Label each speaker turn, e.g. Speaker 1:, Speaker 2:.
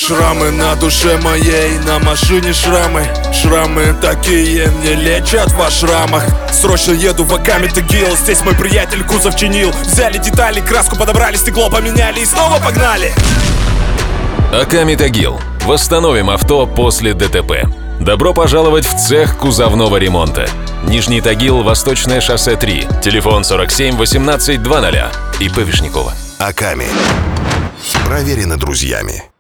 Speaker 1: Шрамы на душе моей, на машине шрамы. Шрамы такие не лечат в шрамах. Срочно еду в Аками Тагил, здесь мой приятель кузов чинил. Взяли детали, краску подобрали, стекло поменяли и снова погнали.
Speaker 2: Аками Тагил. Восстановим авто после ДТП. Добро пожаловать в цех кузовного ремонта. Нижний Тагил, Восточное шоссе 3. Телефон 47 18 00. ИП Вишнякова.
Speaker 3: Аками. Проверено друзьями.